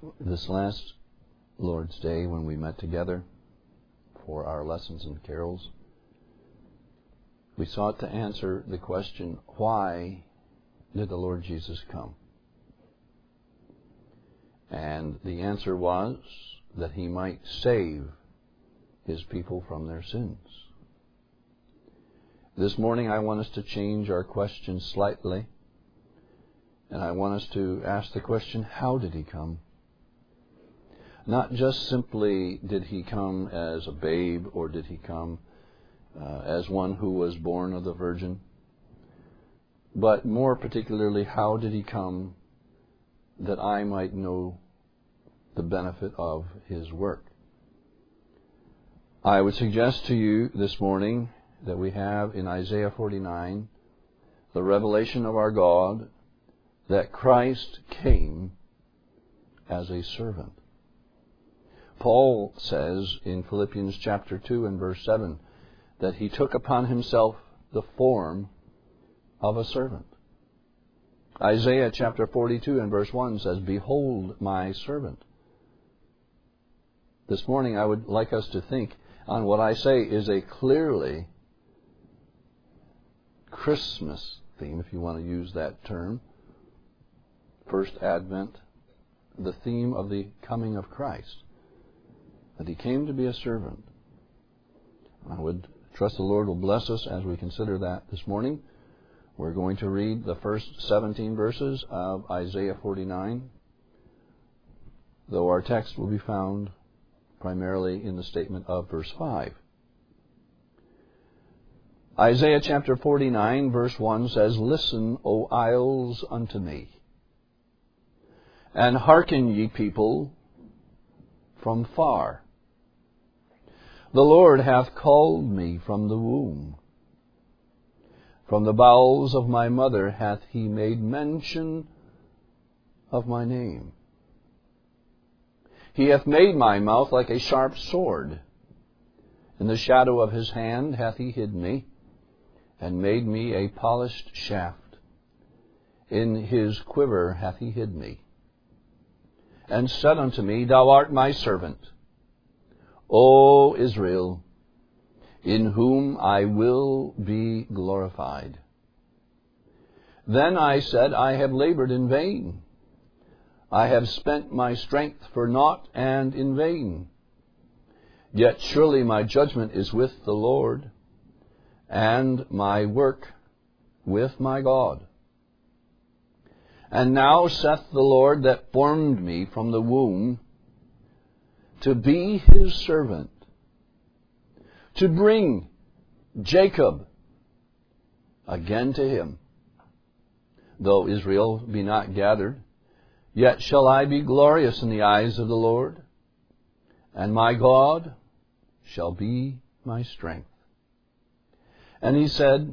This last Lord's Day, when we met together for our lessons and carols, we sought to answer the question, why did the Lord Jesus come? And the answer was that He might save His people from their sins. This morning I want us to change our question slightly, and I want us to ask the question, how did He come? Not just simply did He come as a babe, or did He come as one who was born of the Virgin, but more particularly, how did He come that I might know the benefit of His work? I would suggest to you this morning that we have in Isaiah 49 the revelation of our God that Christ came as a servant. Paul says in Philippians chapter 2 and verse 7 that He took upon Himself the form of a servant. Isaiah chapter 42 and verse 1 says, "Behold my servant." This morning I would like us to think on what I say is a clearly Christmas theme, if you want to use that term. First Advent, the theme of the coming of Christ, that He came to be a servant. I would trust the Lord will bless us as we consider that this morning. We're going to read the first 17 verses of Isaiah 49, though our text will be found primarily in the statement of verse 5. Isaiah chapter 49, verse 1 says, "Listen, O isles, unto me, and hearken, ye people, from far. The Lord hath called me from the womb. From the bowels of my mother hath He made mention of my name. He hath made my mouth like a sharp sword. In the shadow of His hand hath He hid me, and made me a polished shaft. In His quiver hath He hid me, and said unto me, Thou art my servant, O Israel, in whom I will be glorified. Then I said, I have labored in vain. I have spent my strength for naught and in vain. Yet surely my judgment is with the Lord, and my work with my God. And now saith the Lord that formed me from the womb, to be His servant, to bring Jacob again to Him. Though Israel be not gathered, yet shall I be glorious in the eyes of the Lord, and my God shall be my strength. And He said,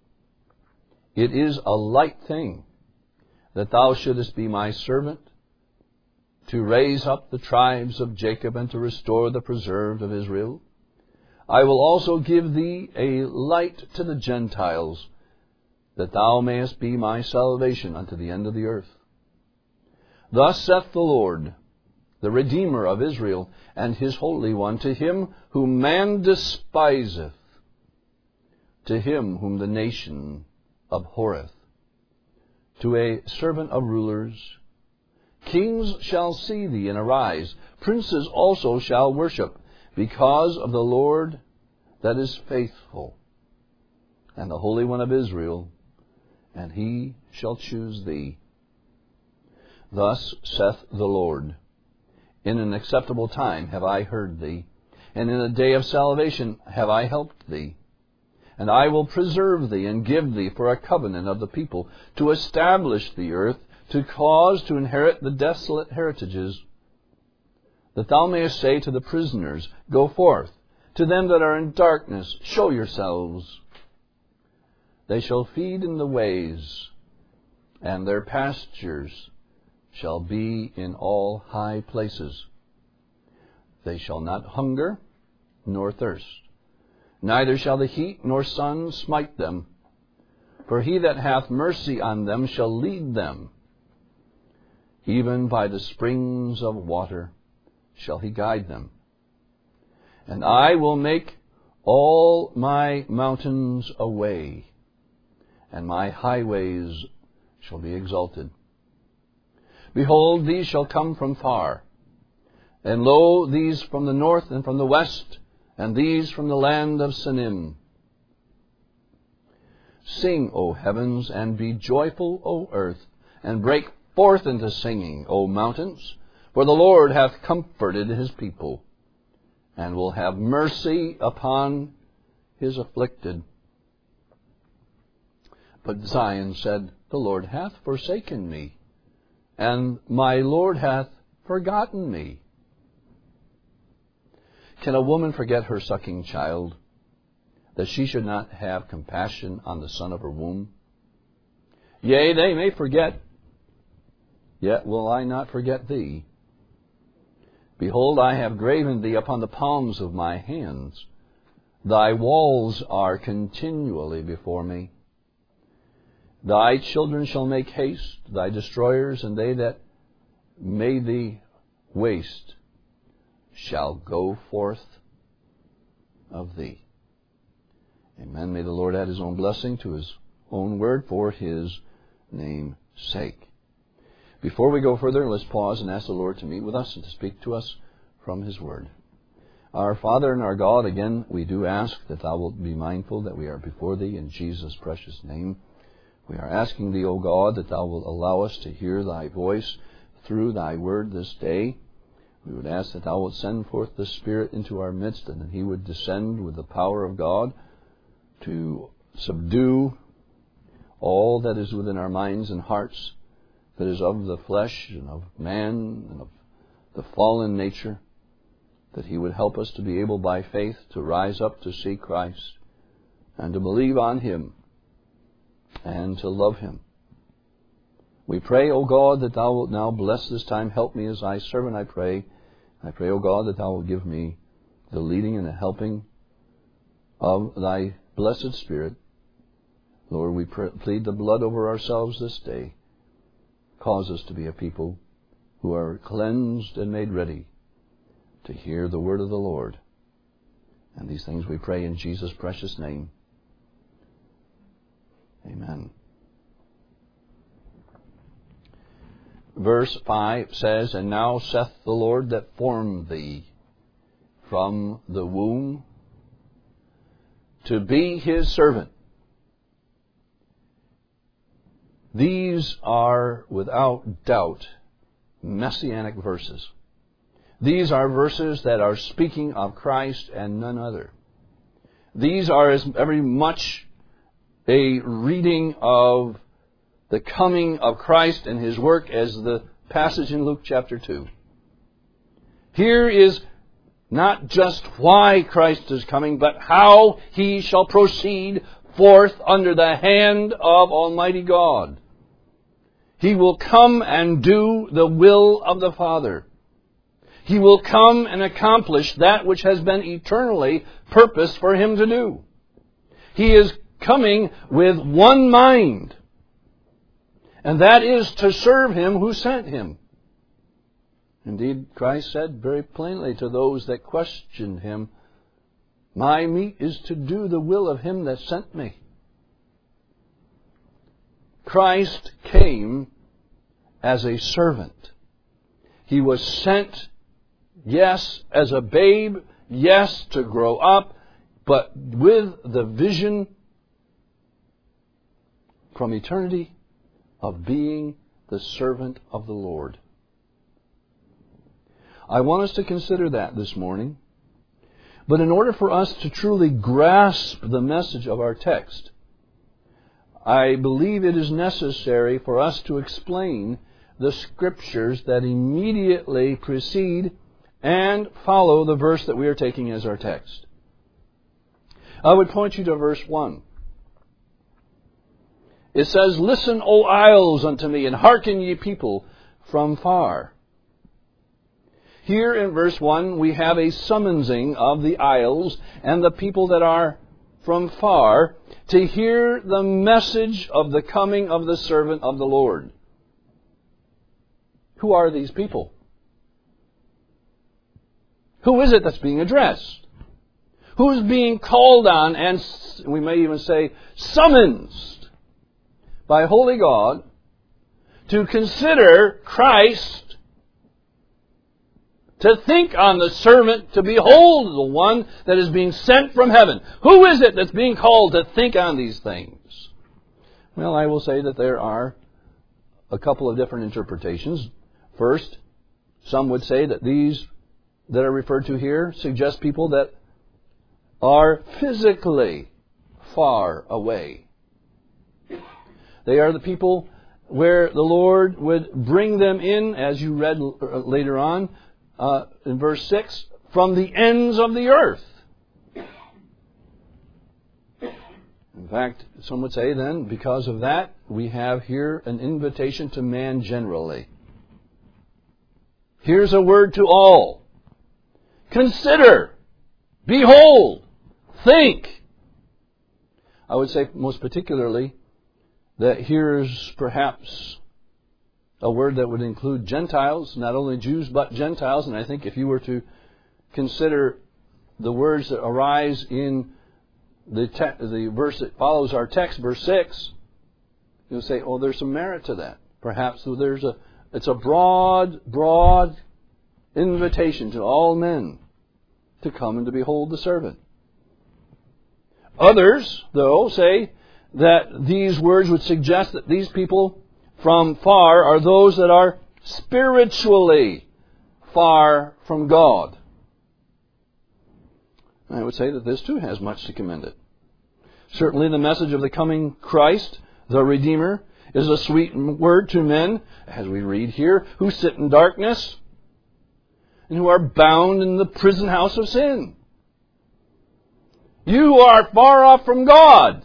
It is a light thing that Thou shouldest be my servant, to raise up the tribes of Jacob and to restore the preserved of Israel. I will also give Thee a light to the Gentiles, that Thou mayest be my salvation unto the end of the earth. Thus saith the Lord, the Redeemer of Israel, and His Holy One, to him whom man despiseth, to him whom the nation abhorreth, to a servant of rulers, kings shall see Thee and arise, princes also shall worship, because of the Lord that is faithful, and the Holy One of Israel, and He shall choose Thee. Thus saith the Lord, In an acceptable time have I heard Thee, and in a day of salvation have I helped Thee. And I will preserve Thee, and give Thee for a covenant of the people, to establish the earth, to cause to inherit the desolate heritages, that Thou mayest say to the prisoners, Go forth. To them that are in darkness, show yourselves. They shall feed in the ways, and their pastures shall be in all high places. They shall not hunger nor thirst, neither shall the heat nor sun smite them. For He that hath mercy on them shall lead them. even by the springs of water shall he guide them. And I will make all my mountains a way, and my highways shall be exalted. Behold, these shall come from far, and lo, these from the north and from the west, and these from the land of Sinim. Sing, O heavens, and be joyful, O earth, and break forth into singing, O mountains, for the Lord hath comforted his people, and will have mercy upon his afflicted. But Zion said, The Lord hath forsaken me, and my Lord hath forgotten me. Can a woman forget her sucking child, that she should not have compassion on the son of her womb? Yea, they may forget, yet will I not forget thee. Behold, I have graven thee upon the palms of my hands. Thy walls are continually before me. Thy children shall make haste, thy destroyers, and they that made thee waste shall go forth of thee. Amen. May the Lord add his own blessing to his own word for his name's sake. Before we go further, let's pause and ask the Lord to meet with us and to speak to us from his word. Our Father and our God, again, we do ask that thou wilt be mindful that we are before thee in Jesus' precious name. We are asking thee, O God, that thou wilt allow us to hear thy voice through thy word this day. We would ask that thou wilt send forth the Spirit into our midst, and that he would descend with the power of God to subdue all that is within our minds and hearts that is of the flesh and of man and of the fallen nature, that he would help us to be able by faith to rise up to see Christ and to believe on him and to love him. We pray, O God, that thou wilt now bless this time. Help me as thy servant, I pray. I pray, O God, that thou wilt give me the leading and the helping of thy blessed Spirit. Lord, we plead the blood over ourselves this day. Cause us to be a people who are cleansed and made ready to hear the word of the Lord. And these things we pray in Jesus' precious name. Amen. Verse 5 says, And now saith the Lord that formed thee from the womb to be his servant. These are, without doubt, messianic verses. These are verses that are speaking of Christ and none other. These are as very much a reading of the coming of Christ and his work as the passage in Luke chapter 2. Here is not just why Christ is coming, but how he shall proceed forth under the hand of Almighty God. He will come and do the will of the Father. He will come and accomplish that which has been eternally purposed for him to do. He is coming with one mind, and that is to serve him who sent him. Indeed, Christ said very plainly to those that questioned him, My meat is to do the will of him that sent me. Christ came as a servant. He was sent, yes, as a babe, yes, to grow up, but with the vision from eternity of being the servant of the Lord. I want us to consider that this morning. But in order for us to truly grasp the message of our text, I believe it is necessary for us to explain the scriptures that immediately precede and follow the verse that we are taking as our text. I would point you to verse 1. It says, Listen, O isles, unto me, and hearken, ye people from far. Here in verse 1, we have a summonsing of the isles and the people that are from far to hear the message of the coming of the servant of the Lord. Who are these people? Who is it that's being addressed? Who's being called on and, we may even say, summoned by Holy God to consider Christ, to think on the servant, to behold the one that is being sent from heaven? Who is it that's being called to think on these things? Well, I will say that there are a couple of different interpretations. First, some would say that these that are referred to here suggest people that are physically far away. They are the people where the Lord would bring them in, as you read later on in verse 6, from the ends of the earth. In fact, some would say then, because of that, we have here an invitation to man generally. Here's a word to all. Consider, behold, think. I would say most particularly that here's perhaps a word that would include Gentiles, not only Jews but Gentiles. And I think if you were to consider the words that arise in the verse that follows our text, verse 6, you'll say, oh, there's some merit to that. Perhaps it's a broad invitation to all men to come and to behold the servant. Others, though, say that these words would suggest that these people from far are those that are spiritually far from God. I would say that this too has much to commend it. Certainly the message of the coming Christ, the Redeemer, is a sweet word to men, as we read here, who sit in darkness and who are bound in the prison house of sin. You are far off from God.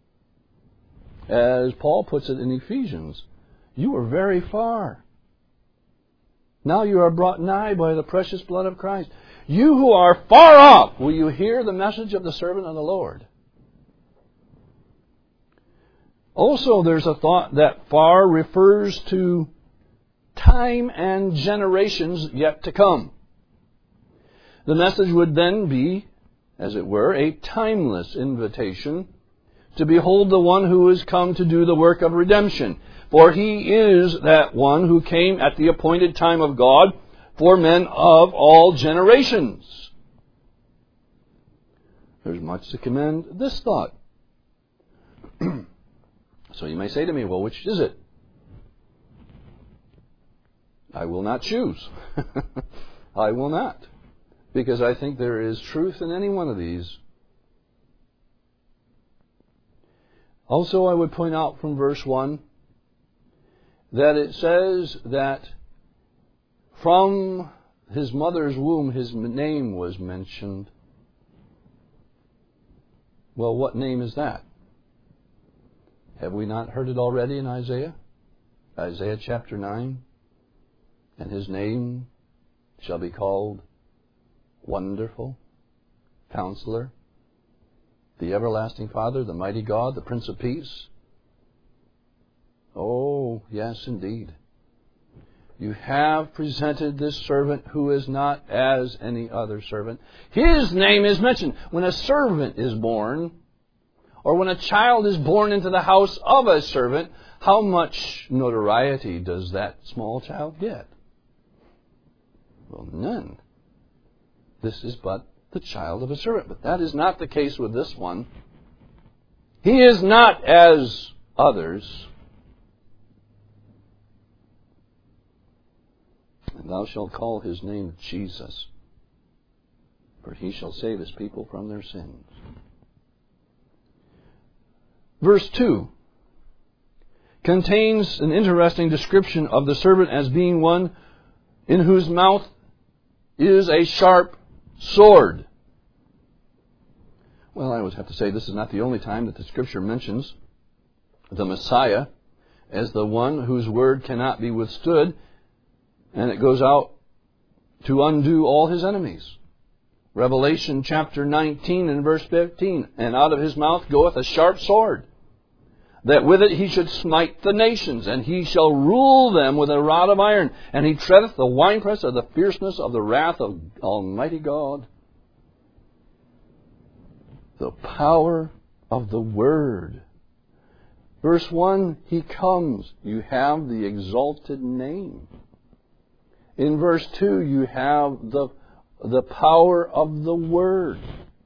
As Paul puts it in Ephesians, you are very far. Now you are brought nigh by the precious blood of Christ. You who are far off, will you hear the message of the servant of the Lord? Also, there's a thought that far refers to time and generations yet to come. The message would then be, as it were, a timeless invitation to behold the one who has come to do the work of redemption. For he is that one who came at the appointed time of God for men of all generations. There's much to commend this thought. So you may say to me, well, which is it? I will not choose. I will not. Because I think there is truth in any one of these. Also, I would point out from verse 1 that it says that from his mother's womb his name was mentioned. Well, what name is that? Have we not heard it already in Isaiah? Isaiah chapter 9. And his name shall be called Wonderful, Counselor, the Everlasting Father, the Mighty God, the Prince of Peace. Oh, yes, indeed. You have presented this servant who is not as any other servant. His name is mentioned. When a servant is born, or when a child is born into the house of a servant, how much notoriety does that small child get? Well, none. This is but the child of a servant. But that is not the case with this one. He is not as others. And thou shalt call his name Jesus, for he shall save his people from their sins. Verse 2 contains an interesting description of the servant as being one in whose mouth is a sharp sword. Well, I would have to say this is not the only time that the Scripture mentions the Messiah as the one whose word cannot be withstood, and it goes out to undo all his enemies. Revelation chapter 19 and verse 15, and out of his mouth goeth a sharp sword, that with it he should smite the nations, and he shall rule them with a rod of iron, and he treadeth the winepress of the fierceness of the wrath of Almighty God. The power of the Word. Verse 1, he comes. You have the exalted name. In verse 2, you have the power of the Word.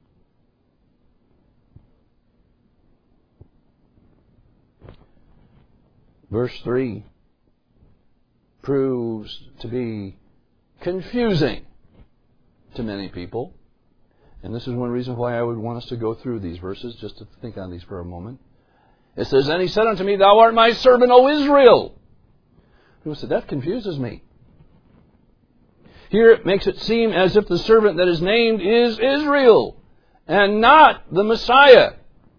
Verse 3 proves to be confusing to many people. And this is one reason why I would want us to go through these verses, just to think on these for a moment. It says, and he said unto me, Thou art my servant, O Israel. People said, that confuses me. Here it makes it seem as if the servant that is named is Israel, and not the Messiah.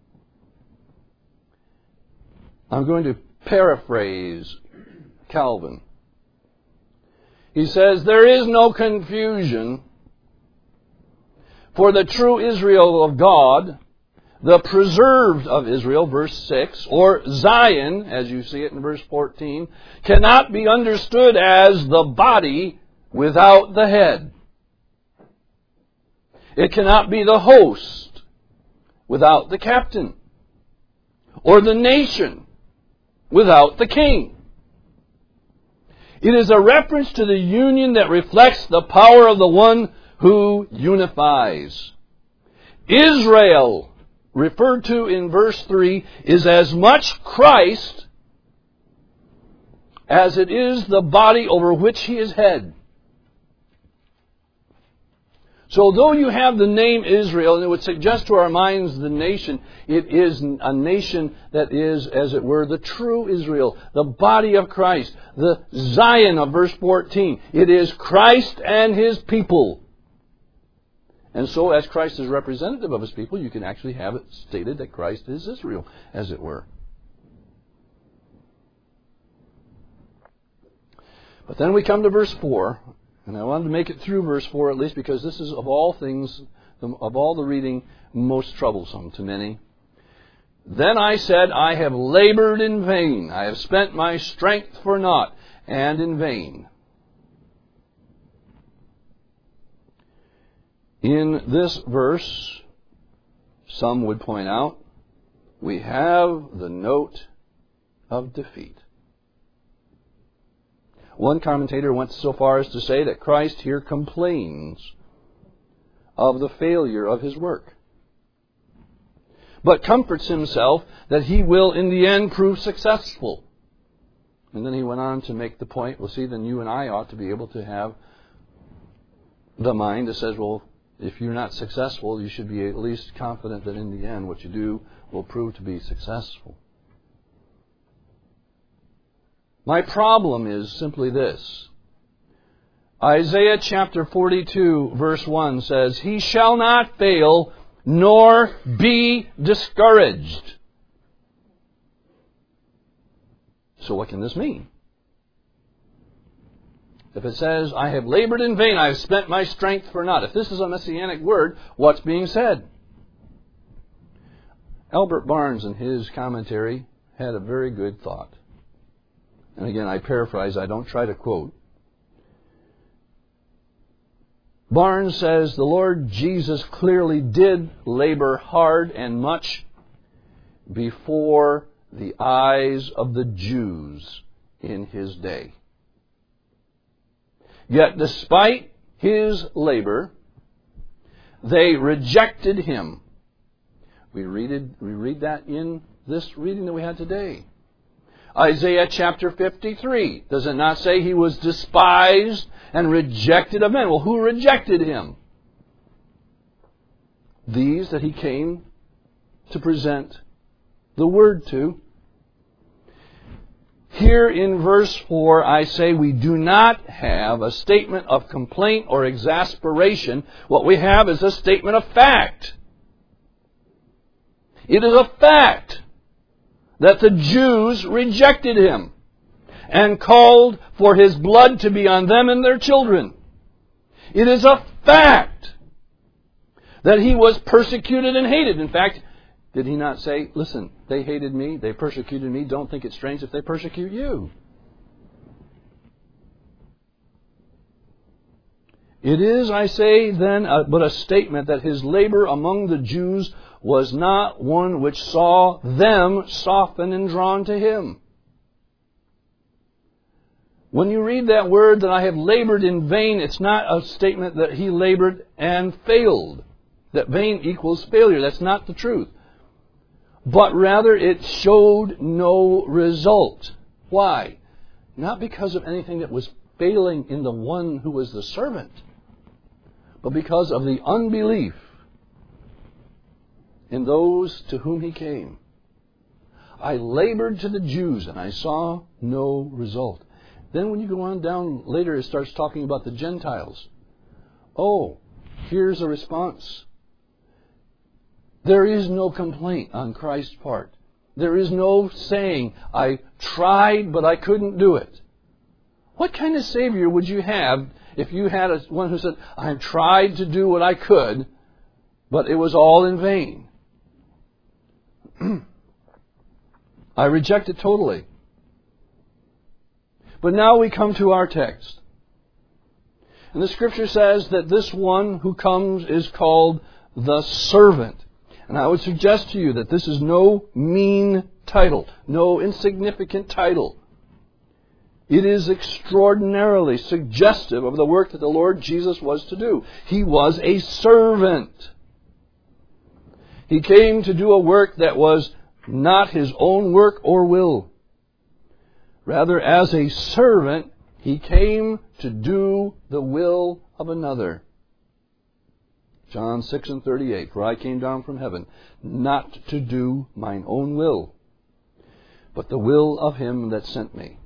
I'm going to paraphrase Calvin. He says, there is no confusion, for the true Israel of God, the preserved of Israel, verse 6, or Zion, as you see it in verse 14, cannot be understood as the body without the head. It cannot be the host without the captain, or the nation without the king. It is a reference to the union that reflects the power of the one who unifies. Israel, referred to in verse 3, is as much Christ as it is the body over which he is head. So though you have the name Israel, and it would suggest to our minds the nation, it is a nation that is, as it were, the true Israel, the body of Christ, the Zion of verse 14. It is Christ and his people. And so as Christ is representative of his people, you can actually have it stated that Christ is Israel, as it were. But then we come to verse 4. And I wanted to make it through verse 4 at least, because this is, of all things, of all the reading, most troublesome to many. Then I said, I have labored in vain. I have spent my strength for naught, and in vain. In this verse, some would point out, we have the note of defeat. One commentator went so far as to say that Christ here complains of the failure of his work, but comforts himself that he will in the end prove successful. And then he went on to make the point, well, see, then you and I ought to be able to have the mind that says, well, if you're not successful, you should be at least confident that in the end what you do will prove to be successful. My problem is simply this. Isaiah chapter 42 verse 1 says, He shall not fail nor be discouraged. So what can this mean? If it says, I have labored in vain, I have spent my strength for naught. If this is a messianic word, what's being said? Albert Barnes in his commentary had a very good thought. And again, I paraphrase, I don't try to quote. Barnes says, the Lord Jesus clearly did labor hard and much before the eyes of the Jews in his day. Yet despite his labor, they rejected him. We read that in this reading that we had today. Isaiah chapter 53. Does it not say he was despised and rejected of men? Well, who rejected him? These that he came to present the word to. Here in verse 4, I say we do not have a statement of complaint or exasperation. What we have is a statement of fact. It is a fact that the Jews rejected him and called for his blood to be on them and their children. It is a fact that he was persecuted and hated. In fact, Did He not say, listen, they hated me, they persecuted me, don't think it's strange if they persecute you? It is, I say then, but a statement that His labor among the Jews was not one which saw them softened and drawn to Him. When you read that word that I have labored in vain, it's not a statement that He labored and failed. That vain equals failure. That's not the truth. But rather it showed no result. Why? Not because of anything that was failing in the one who was the servant, but because of the unbelief in those to whom He came. I labored to the Jews and I saw no result. Then when you go on down later, it starts talking about the Gentiles. Oh, here's a response. There is no complaint on Christ's part. There is no saying, I tried but I couldn't do it. What kind of Savior would you have if you had one who said, I tried to do what I could, but it was all in vain? I reject it totally. But now we come to our text. And the Scripture says that this one who comes is called the servant. And I would suggest to you that this is no mean title, no insignificant title. It is extraordinarily suggestive of the work that the Lord Jesus was to do. He was a servant. He came to do a work that was not His own work or will. Rather, as a servant, He came to do the will of another. John 6:38, for I came down from heaven, not to do mine own will, but the will of Him that sent me.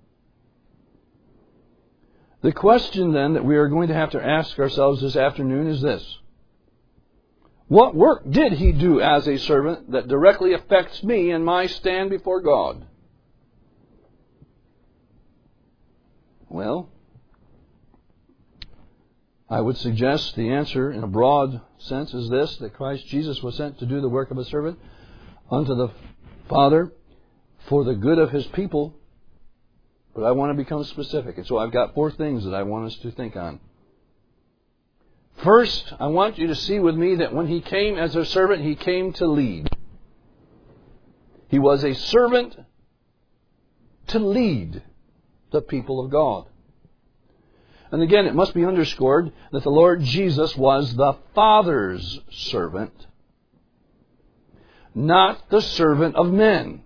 The question then that we are going to have to ask ourselves this afternoon is this. What work did He do as a servant that directly affects me and my stand before God? Well, I would suggest the answer in a broad sense is this, that Christ Jesus was sent to do the work of a servant unto the Father for the good of His people. But I want to become specific. And so I've got 4 things that I want us to think on. First, I want you to see with me that when He came as a servant, He came to lead. He was a servant to lead the people of God. And again, it must be underscored that the Lord Jesus was the Father's servant, not the servant of men.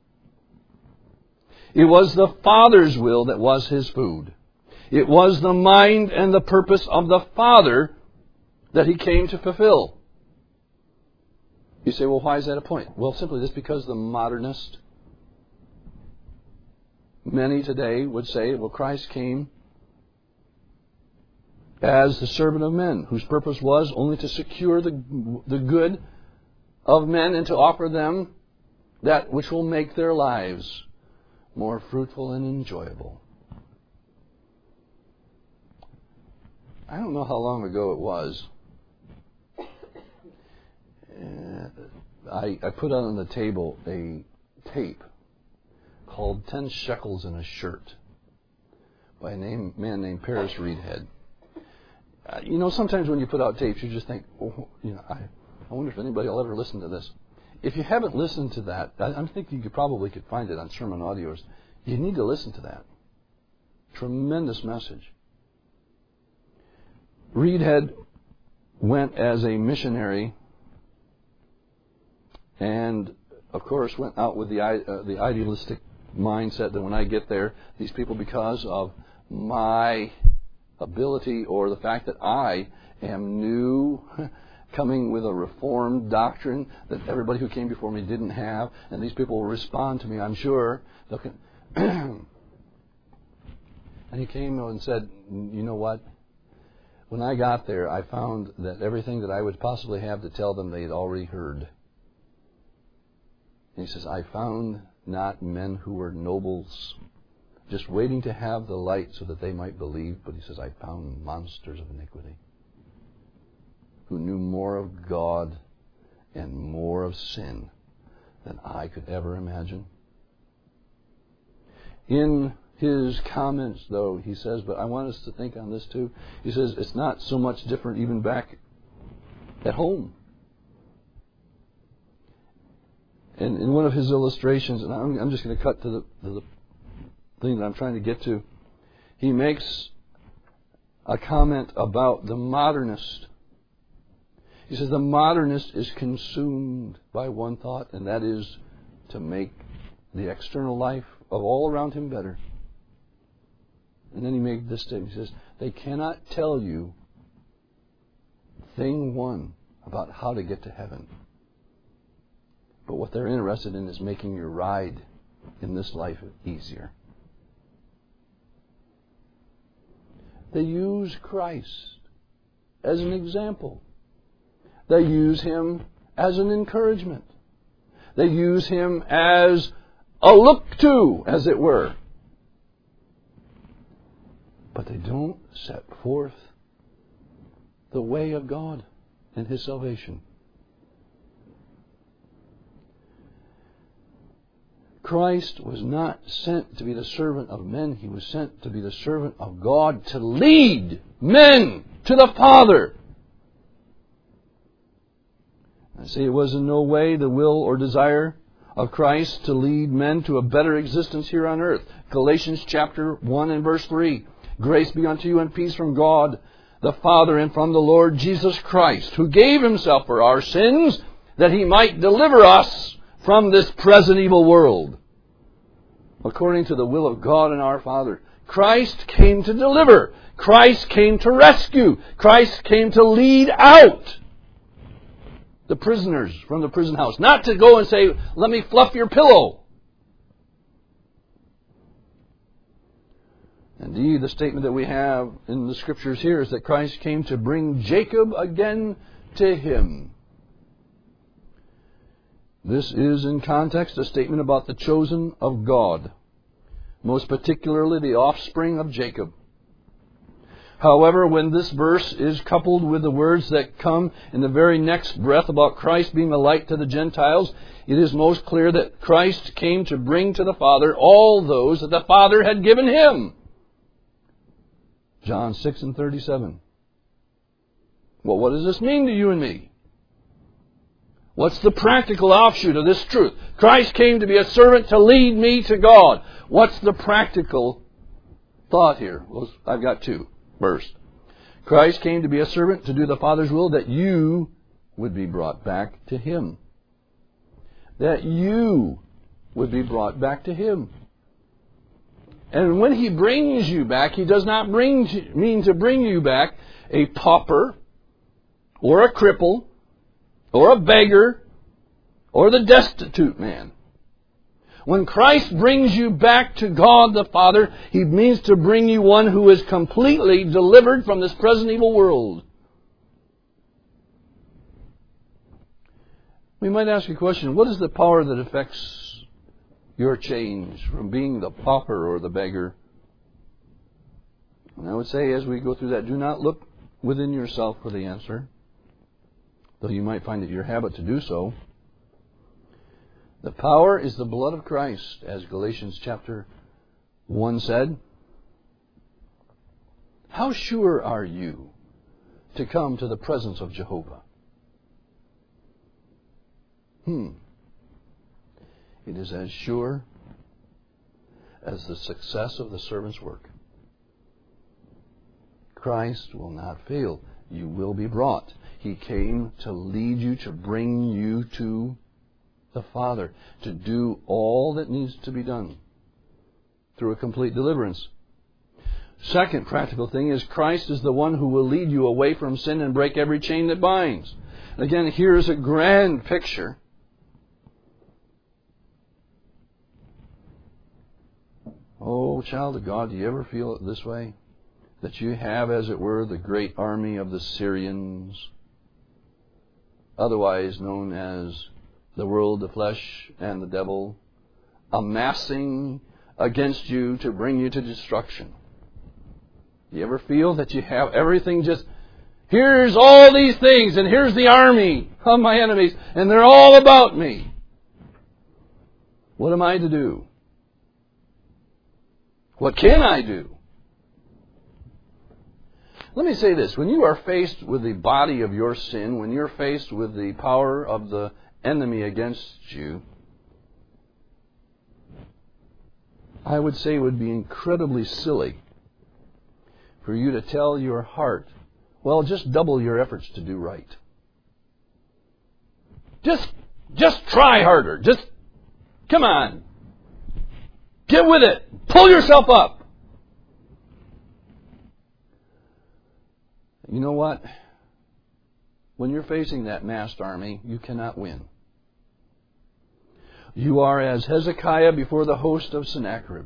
It was the Father's will that was His food. It was the mind and the purpose of the Father that He came to fulfill. You say, well, why is that a point? Well, simply this, because the modernist, many today would say, well, Christ came as the servant of men, whose purpose was only to secure the good of men and to offer them that which will make their lives more fruitful and enjoyable. I don't know how long ago it was. I put out on the table a tape called 10 Shekels in a Shirt by a man named Paris Reedhead. Sometimes when you put out tapes, you just think, I wonder if anybody will ever listen to this. If you haven't listened to that, I'm thinking you probably could find it on Sermon Audios. You need to listen to that. Tremendous message. Reedhead went as a missionary and, of course, went out with the idealistic mindset that when I get there, these people, because of my ability or the fact that I am new, coming with a reformed doctrine that everybody who came before me didn't have, and these people will respond to me, I'm sure. And he came and said, you know what? When I got there, I found that everything that I would possibly have to tell them they'd already heard. And he says, I found not men who were nobles, just waiting to have the light so that they might believe, but he says, I found monsters of iniquity who knew more of God and more of sin than I could ever imagine. In his comments, though, he says, but I want us to think on this too. He says it's not so much different even back at home. And in one of his illustrations, and I'm just going to cut to the thing that I'm trying to get to, he makes a comment about the modernist. He says the modernist is consumed by one thought, and that is to make the external life of all around him better. And then he made this statement. He says, they cannot tell you thing one about how to get to heaven. But what they're interested in is making your ride in this life easier. They use Christ as an example. They use Him as an encouragement. They use Him as a look-to, as it were. But they don't set forth the way of God and His salvation. Christ was not sent to be the servant of men. He was sent to be the servant of God, to lead men to the Father. I say it was in no way the will or desire of Christ to lead men to a better existence here on earth. Galatians chapter 1 and verse 3. Grace be unto you and peace from God the Father and from the Lord Jesus Christ, who gave Himself for our sins, that He might deliver us from this present evil world. According to the will of God and our Father, Christ came to deliver. Christ came to rescue. Christ came to lead out the prisoners from the prison house. Not to go and say, let me fluff your pillow. Indeed, the statement that we have in the Scriptures here is that Christ came to bring Jacob again to Him. This is, in context, a statement about the chosen of God, most particularly the offspring of Jacob. However, when this verse is coupled with the words that come in the very next breath about Christ being a light to the Gentiles, it is most clear that Christ came to bring to the Father all those that the Father had given Him. John 6 and 37. Well, what does this mean to you and me? What's the practical offshoot of this truth? Christ came to be a servant to lead me to God. What's the practical thought here? Well, I've got two. First, Christ came to be a servant to do the Father's will, that you would be brought back to Him. That you would be brought back to Him. And when He brings you back, He does not mean to bring you back a pauper or a cripple or a beggar, or the destitute man. When Christ brings you back to God the Father, He means to bring you one who is completely delivered from this present evil world. We might ask a question, what is the power that affects your change from being the pauper or the beggar? And I would say, as we go through that, do not look within yourself for the answer, though you might find it your habit to do so. The power is the blood of Christ, as Galatians chapter 1 said. How sure are you to come to the presence of Jehovah? It is as sure as the success of the servant's work. Christ will not fail. You will be brought. He came to lead you, to bring you to the Father, to do all that needs to be done through a complete deliverance. Second practical thing is Christ is the one who will lead you away from sin and break every chain that binds. And again, here's a grand picture. Oh, child of God, do you ever feel it this way? That you have, as it were, the great army of the Syrians, otherwise known as the world, the flesh, and the devil, amassing against you to bring you to destruction. Do you ever feel that you have everything just Here's all these things, and here's the army of my enemies, and they're all about me. What am I to do? What can I do? Let me say this. When you are faced with the body of your sin, when you're faced with the power of the enemy against you, I would say it would be incredibly silly for you to tell your heart, well, just double your efforts to do right. Just try harder. Just, come on. Get with it. Pull yourself up. You know what? When you're facing that massed army, you cannot win. You are as Hezekiah before the host of Sennacherib.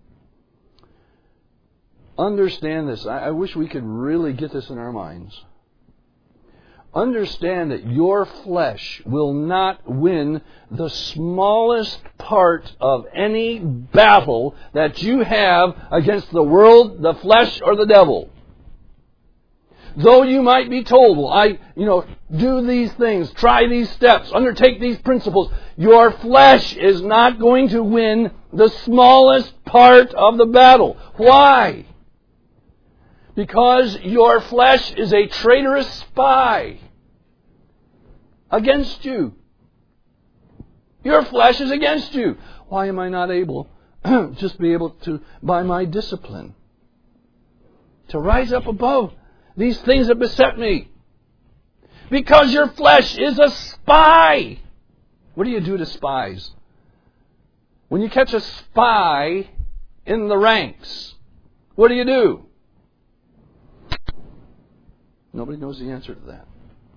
Understand this. I wish we could really get this in our minds. Understand that your flesh will not win the smallest part of any battle that you have against the world, the flesh, or the devil. Though you might be told, well, do these things, try these steps, undertake these principles, your flesh is not going to win the smallest part of the battle. Why? Because your flesh is a traitorous spy against you. Your flesh is against you. Why am I not able, just be able to, by my discipline, to rise up above these things that beset me? Because your flesh is a spy. What do you do to spies? When you catch a spy in the ranks, what do? Nobody knows the answer to that.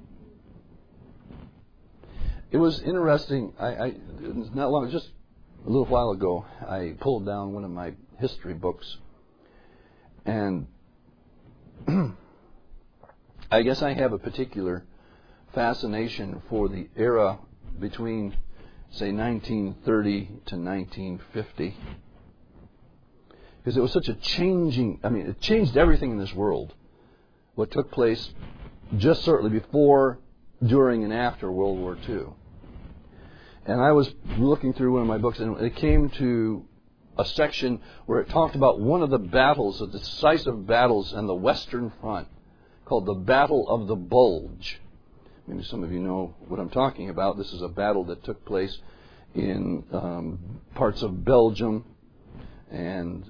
It was interesting. Not long, just a little while ago, I pulled down one of my history books, and I guess I have a particular fascination for the era between, say, 1930 to 1950. Because it was such a changing, it changed everything in this world. What took place just certainly before, during, and after World War II. And I was looking through one of my books, and it came to a section where it talked about one of the battles, the decisive battles on the Western Front, called the Battle of the Bulge. Maybe some of you know what I'm talking about. This is a battle that took place in parts of Belgium and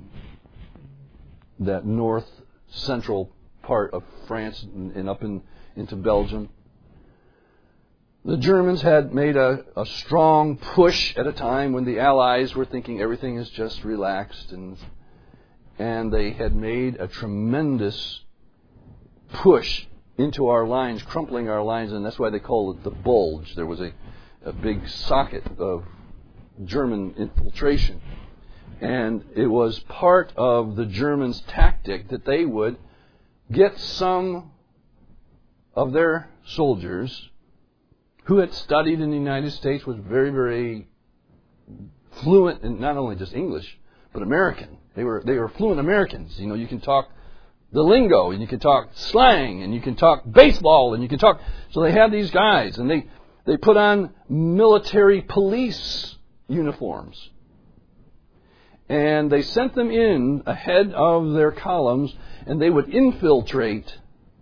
that north central part of France and up into Belgium. The Germans had made a strong push at a time when the Allies were thinking everything is just relaxed, and they had made a tremendous push into our lines, crumpling our lines, and that's why they call it the bulge. There was a big socket of German infiltration. And it was part of the Germans' tactic that they would get some of their soldiers who had studied in the United States, was very, very fluent in not only just English, but American. They were fluent Americans. You can talk the lingo, and you can talk slang, and you can talk baseball, and you can talk. So they had these guys, and they put on military police uniforms. And they sent them in ahead of their columns, and they would infiltrate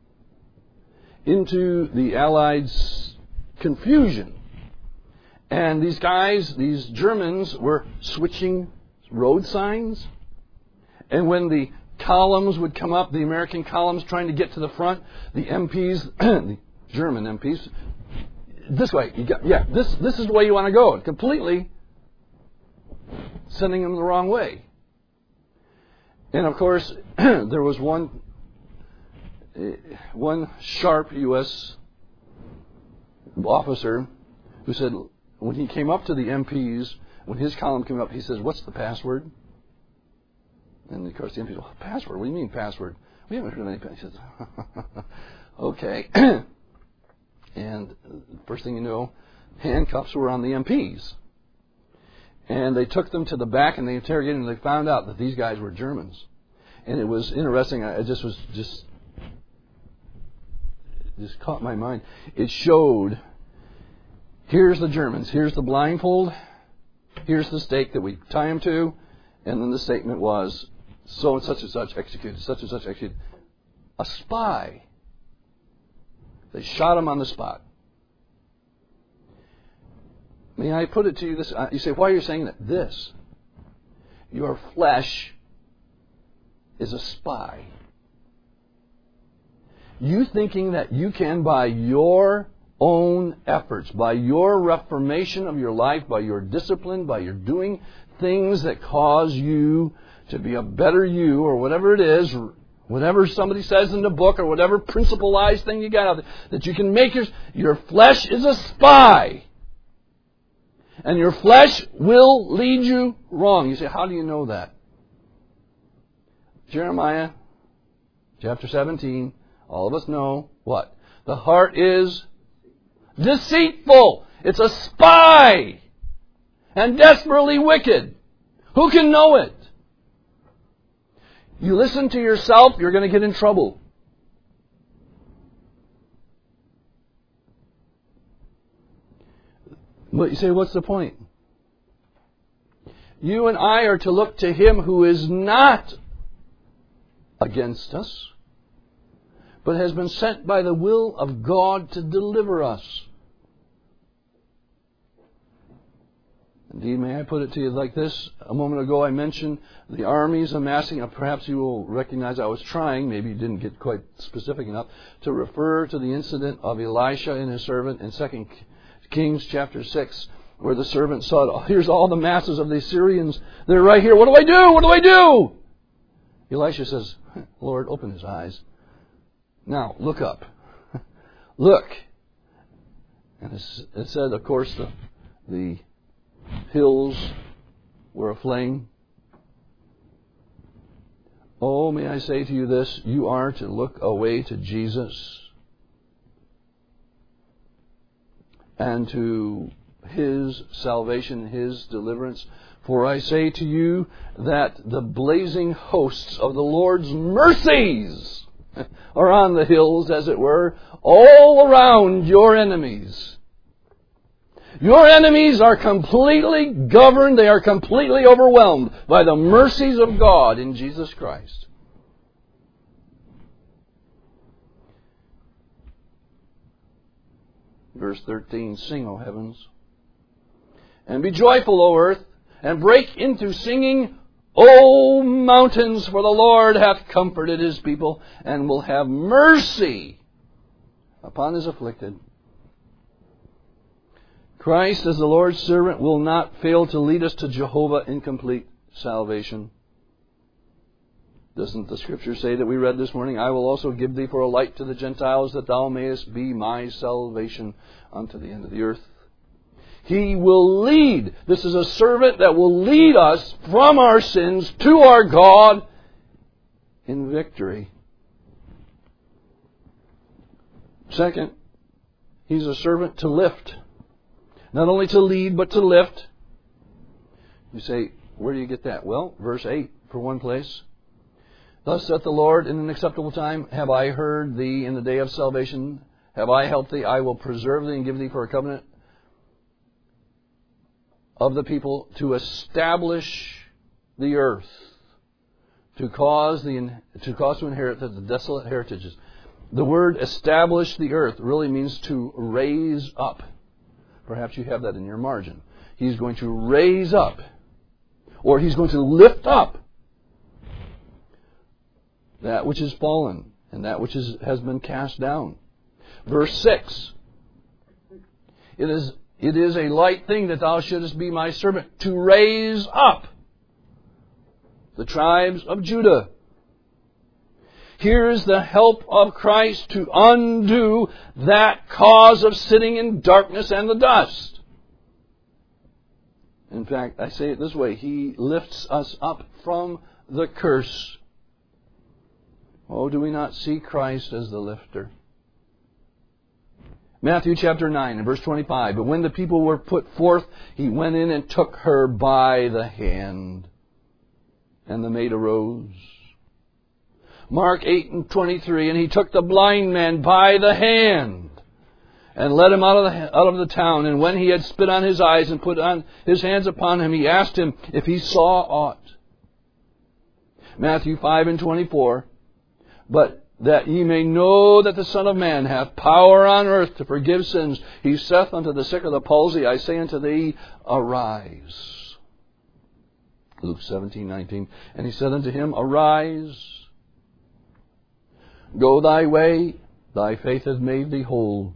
into the Allies' confusion. And these guys, these Germans, were switching road signs. And when the columns would come up, the American columns trying to get to the front, the MPs, the German MPs, this way, this is the way you want to go. Completely sending them the wrong way. And of course, there was one sharp U.S. officer who said, when he came up to the MPs, when his column came up, he says, "What's the password?" And of course the MPs, "Well, password? What do you mean password? We haven't heard of any password." He says, "Okay." And first thing you know, handcuffs were on the MPs. And they took them to the back and they interrogated them, and they found out that these guys were Germans. And it was interesting. It just was just caught my mind. It showed, here's the Germans, here's the blindfold, here's the stake that we tie him to, and then the statement was, so and such executed, such and such executed. A spy. They shot him on the spot. May I put it to you this? You say, why are you saying that? This. Your flesh is a spy. You thinking that you can, by your own efforts, by your reformation of your life, by your discipline, by your doing things that cause you to be a better you, or whatever it is, whatever somebody says in the book, or whatever principalized thing you got out there, that you can make your flesh is a spy. And your flesh will lead you wrong. You say, how do you know that? Jeremiah chapter 17, all of us know what? The heart is deceitful. It's a spy. And desperately wicked. Who can know it? You listen to yourself, you're going to get in trouble. But you say, what's the point? You and I are to look to Him who is not against us, but has been sent by the will of God to deliver us. Indeed, may I put it to you like this? A moment ago I mentioned the armies amassing. Perhaps you will recognize I was trying, maybe you didn't get quite specific enough, to refer to the incident of Elisha and his servant in 2 Kings chapter 6, where the servant saw, oh, here's all the masses of the Assyrians. They're right here. What do I do? What do I do? Elisha says, Lord, open his eyes. Now, look up. Look. And it said, of course, the hills were aflame. Oh, may I say to you this, you are to look away to Jesus and to His salvation, His deliverance. For I say to you that the blazing hosts of the Lord's mercies are on the hills, as it were, all around your enemies. Your enemies are completely governed, they are completely overwhelmed by the mercies of God in Jesus Christ. Verse 13, sing, O heavens, and be joyful, O earth, and break into singing, O mountains, for the Lord hath comforted His people, and will have mercy upon His afflicted. Christ, as the Lord's servant, will not fail to lead us to Jehovah in complete salvation. Doesn't the Scripture say that we read this morning, I will also give thee for a light to the Gentiles, that thou mayest be my salvation unto the end of the earth? He will lead. This is a servant that will lead us from our sins to our God in victory. Second, He's a servant to lift. Not only to lead, but to lift. You say, where do you get that? Well, verse 8, for one place. Thus saith the Lord, in an acceptable time have I heard thee, in the day of salvation have I helped thee. I will preserve thee and give thee for a covenant of the people, to establish the earth, to cause to inherit the desolate heritages. The word establish the earth really means to raise up. Perhaps you have that in your margin. He's going to raise up, or He's going to lift up that which is fallen and that which has been cast down. Verse 6. It is a light thing that thou shouldest be my servant, to raise up the tribes of Judah. Here is the help of Christ to undo that cause of sitting in darkness and the dust. In fact, I say it this way, He lifts us up from the curse. Oh, do we not see Christ as the lifter? Matthew chapter 9 and verse 25. But when the people were put forth, He went in and took her by the hand. And the maid arose. Mark 8:23, and he took the blind man by the hand and led him out of the town. And when he had spit on his eyes and put on his hands upon him, he asked him if he saw aught. Matthew 5:24, but that ye may know that the Son of Man hath power on earth to forgive sins, he saith unto the sick of the palsy, I say unto thee, arise. Luke 17:19, and he said unto him, arise, go thy way, thy faith hath made thee whole.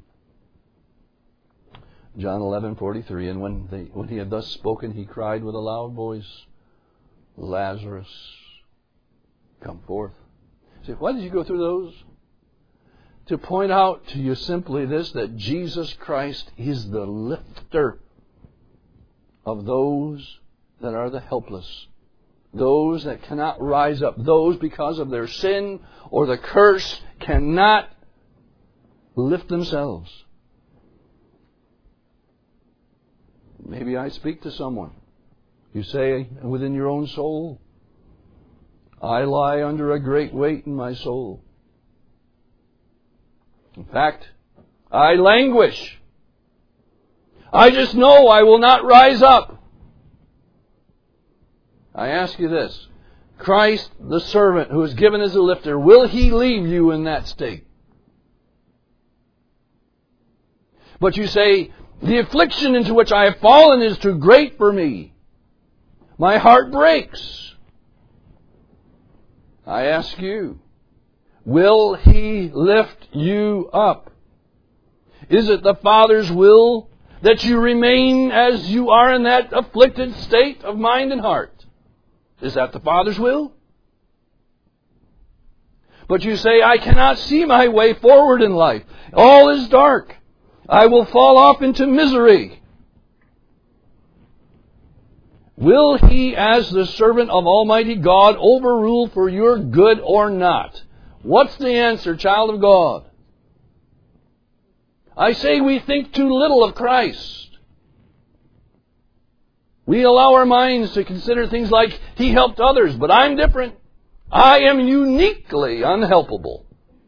John 11:43, and when he had thus spoken, he cried with a loud voice, Lazarus, come forth. See, why did you go through those? To point out to you simply this, that Jesus Christ is the lifter of those that are the helpless, those that cannot rise up, those because of their sin or the curse cannot lift themselves. Maybe I speak to someone. You say within your own soul, I lie under a great weight in my soul. In fact, I languish. I just know I will not rise up. I ask you this. Christ, the servant who is given as a lifter, will He leave you in that state? But you say, the affliction into which I have fallen is too great for me. My heart breaks. I ask you, will He lift you up? Is it the Father's will that you remain as you are in that afflicted state of mind and heart? Is that the Father's will? But you say, I cannot see my way forward in life. All is dark. I will fall off into misery. Will He, as the servant of Almighty God, overrule for your good or not? What's the answer, child of God? I say we think too little of Christ. We allow our minds to consider things like He helped others, but I'm different. I am uniquely unhelpable.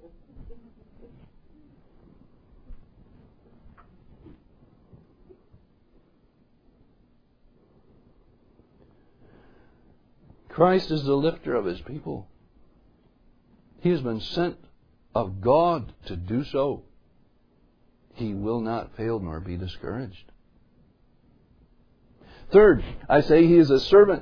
Christ is the lifter of His people. He has been sent of God to do so. He will not fail nor be discouraged. Third, I say He is a servant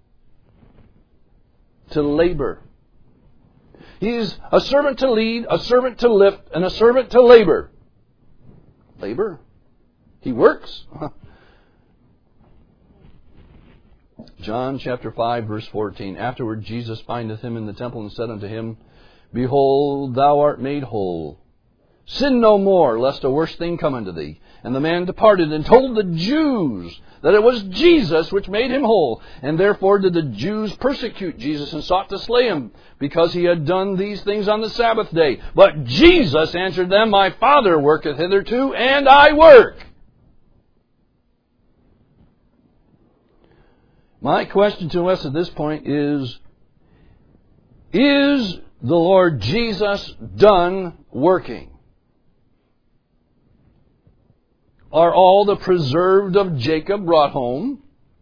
to labor. He is a servant to lead, a servant to lift, and a servant to labor. Labor? He works. John chapter 5, verse 14. Afterward Jesus findeth him in the temple and said unto him, Behold, thou art made whole. Sin no more, lest a worse thing come unto thee. And the man departed and told the Jews that it was Jesus which made him whole. And therefore did the Jews persecute Jesus and sought to slay him, because he had done these things on the Sabbath day. But Jesus answered them, My Father worketh hitherto, and I work. My question to us at this point is the Lord Jesus done working? Are all the preserved of Jacob brought home?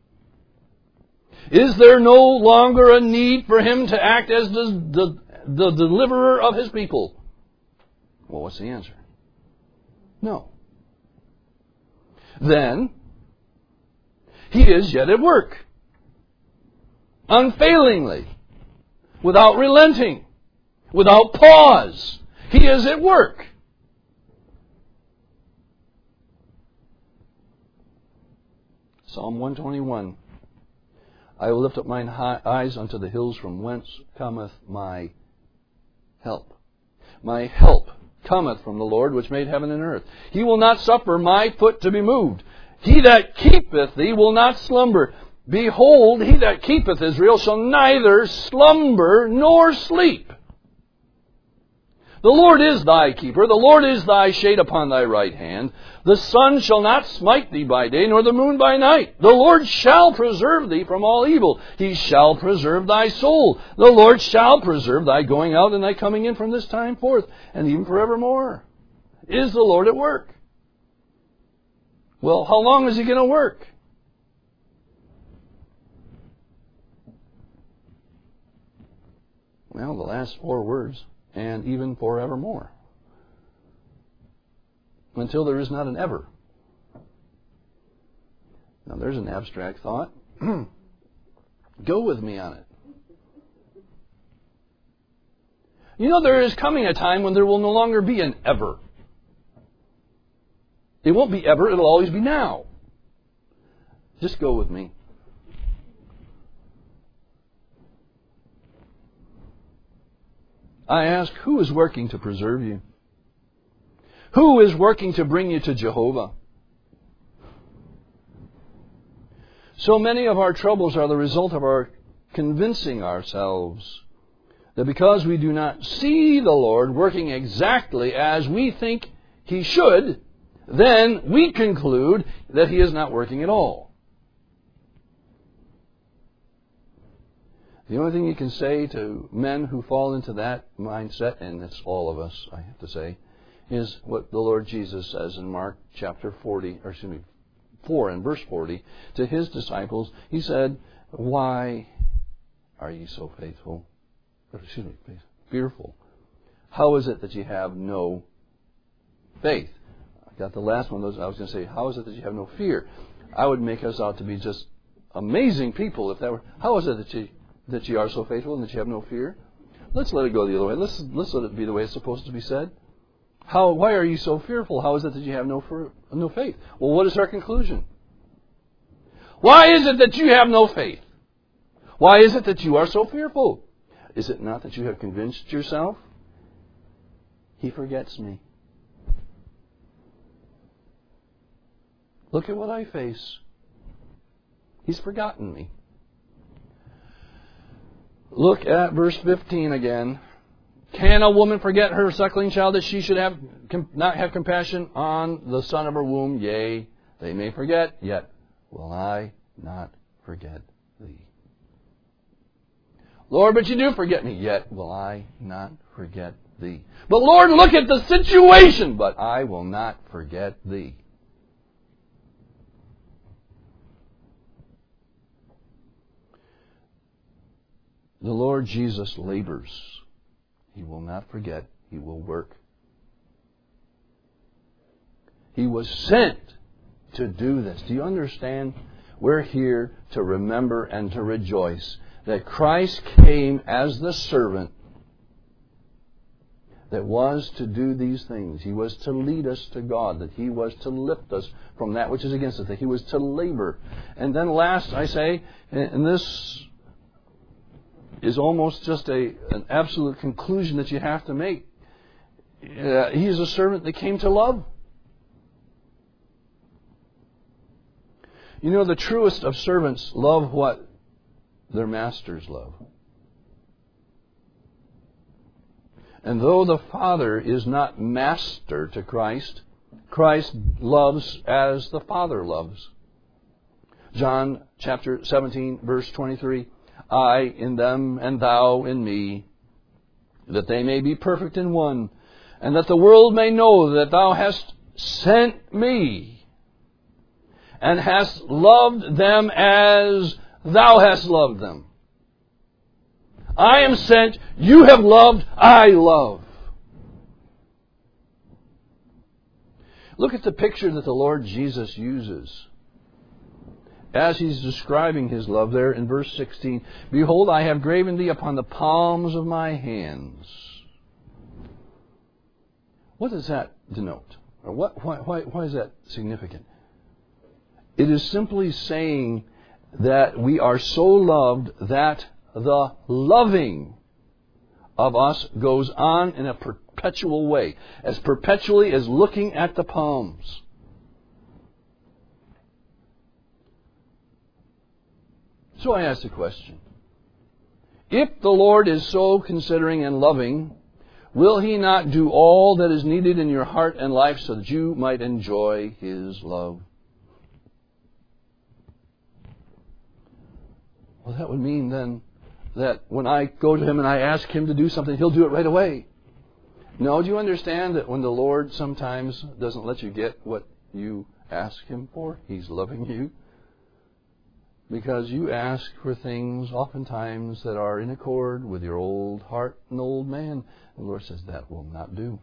Is there no longer a need for Him to act as the deliverer of His people? Well, what's the answer? No. Then, He is yet at work. Unfailingly. Without relenting. Without pause. He is at work. Psalm 121. I will lift up mine eyes unto the hills, from whence cometh my help. My help cometh from the Lord, which made heaven and earth. He will not suffer my foot to be moved. He that keepeth thee will not slumber. Behold, he that keepeth Israel shall neither slumber nor sleep. The Lord is thy keeper. The Lord is thy shade upon thy right hand. The sun shall not smite thee by day, nor the moon by night. The Lord shall preserve thee from all evil. He shall preserve thy soul. The Lord shall preserve thy going out and thy coming in from this time forth, and even forevermore. Is the Lord at work? Well, how long is He going to work? Well, the last 4 words, and even forevermore. Until there is not an ever. Now, there's an abstract thought. Go with me on it. You know, there is coming a time when there will no longer be an ever. It won't be ever, it'll always be now. Just go with me. I ask, who is working to preserve you? Who is working to bring you to Jehovah? So many of our troubles are the result of our convincing ourselves that because we do not see the Lord working exactly as we think He should, then we conclude that He is not working at all. The only thing you can say to men who fall into that mindset, and it's all of us, I have to say, is what the Lord Jesus says in Mark chapter 4 and verse 40 to His disciples. He said, "Why are you so fearful? How is it that you have no faith?" I got the last one of those. I was going to say, how is it that you have no fear? I would make us out to be just amazing people if that were. How is it that you are so faithful and that you have no fear? Let's let it go the other way. Let's let it be the way it's supposed to be said. Why are you so fearful? How is it that you have no faith? Well, what is our conclusion? Why is it that you have no faith? Why is it that you are so fearful? Is it not that you have convinced yourself? He forgets me. Look at what I face. He's forgotten me. Look at verse 15 again. Can a woman forget her suckling child that she should not have compassion on the son of her womb? Yea, they may forget, yet will I not forget thee. Lord, but you do forget me, yet will I not forget thee. But Lord, look at the situation, but I will not forget thee. The Lord Jesus labors. He will not forget. He will work. He was sent to do this. Do you understand? We're here to remember and to rejoice that Christ came as the servant that was to do these things. He was to lead us to God, that He was to lift us from that which is against us, that He was to labor. And then last, I say, and this is almost just an absolute conclusion that you have to make. He is a servant that came to love. You know, the truest of servants love what their masters love. And though the Father is not master to Christ, Christ loves as the Father loves. John chapter 17, verse 23. I in them and thou in me, that they may be perfect in one, and that the world may know that thou hast sent me, and hast loved them as thou hast loved them. I am sent, you have loved, I love. Look at the picture that the Lord Jesus uses as He's describing His love there in verse 16. Behold, I have graven thee upon the palms of my hands. What does that denote? Or why is that significant? It is simply saying that we are so loved that the loving of us goes on in a perpetual way, as perpetually as looking at the palms. So I ask the question, if the Lord is so considering and loving, Will He not do all that is needed in your heart and life so that you might enjoy His love? Well, that would mean then that when I go to Him and I ask Him to do something, He'll do it right away. No, do you understand that when the Lord sometimes doesn't let you get what you ask Him for, He's loving you? Because you ask for things oftentimes that are in accord with your old heart and old man. The Lord says, that will not do.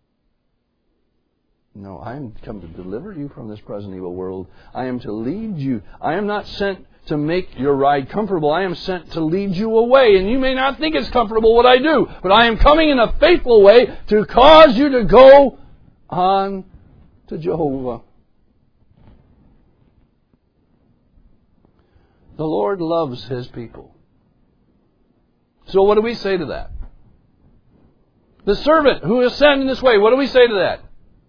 No, I am come to deliver you from this present evil world. I am to lead you. I am not sent to make your ride comfortable. I am sent to lead you away. And you may not think it's comfortable what I do, but I am coming in a faithful way to cause you to go on to Jehovah. The Lord loves His people. So what do we say to that? The servant who is sent in this way, what do we say to that?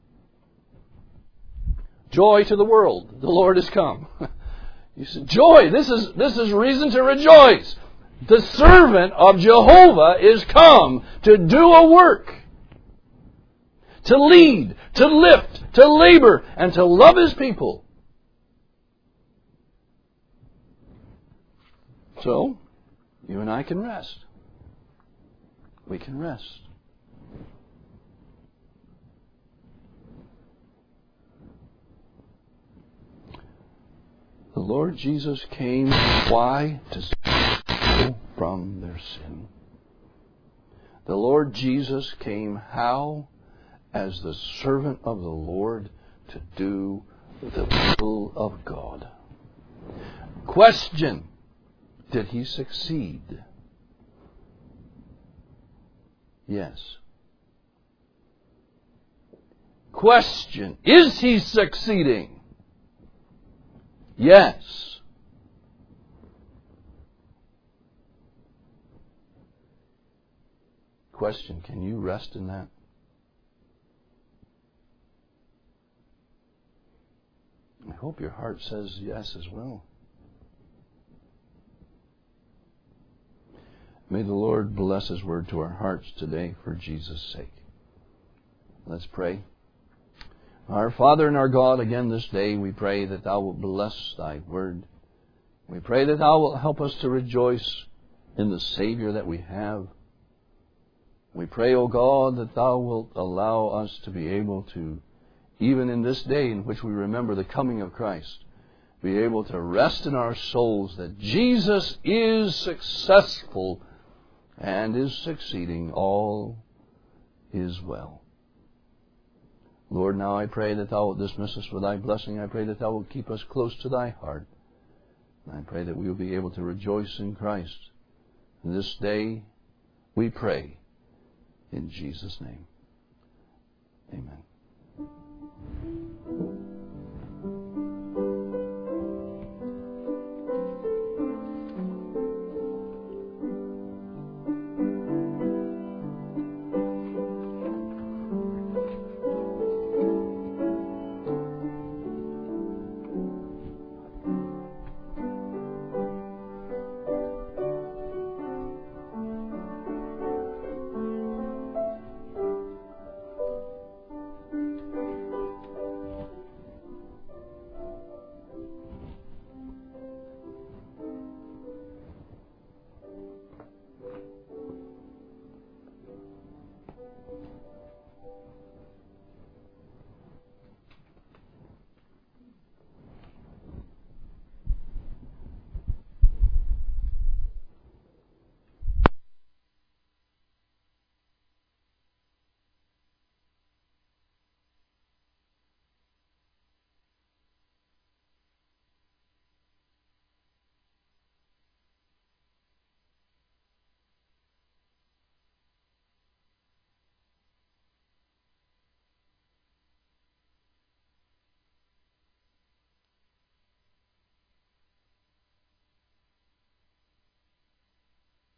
Joy to the world. The Lord has come. You said, joy. This is reason to rejoice. The servant of Jehovah is come to do a work. To lead, to lift, to labor, and to love His people. So, you and I can rest. We can rest. The Lord Jesus came, why? To save people from their sin. The Lord Jesus came, how? As the servant of the Lord to do the will of God. Question. Did He succeed? Yes. Question. Is He succeeding? Yes. Question. Can you rest in that? I hope your heart says yes as well. May the Lord bless His word to our hearts today for Jesus' sake. Let's pray. Our Father and our God, again this day we pray that Thou wilt bless Thy word. We pray that Thou wilt help us to rejoice in the Savior that we have. We pray, O God, that Thou wilt allow us to be able to, even in this day in which we remember the coming of Christ, be able to rest in our souls that Jesus is successful and is succeeding. All is well. Lord, now I pray that Thou wilt dismiss us with Thy blessing. I pray that Thou wilt keep us close to Thy heart. And I pray that we will be able to rejoice in Christ. This day we pray in Jesus' name. Amen.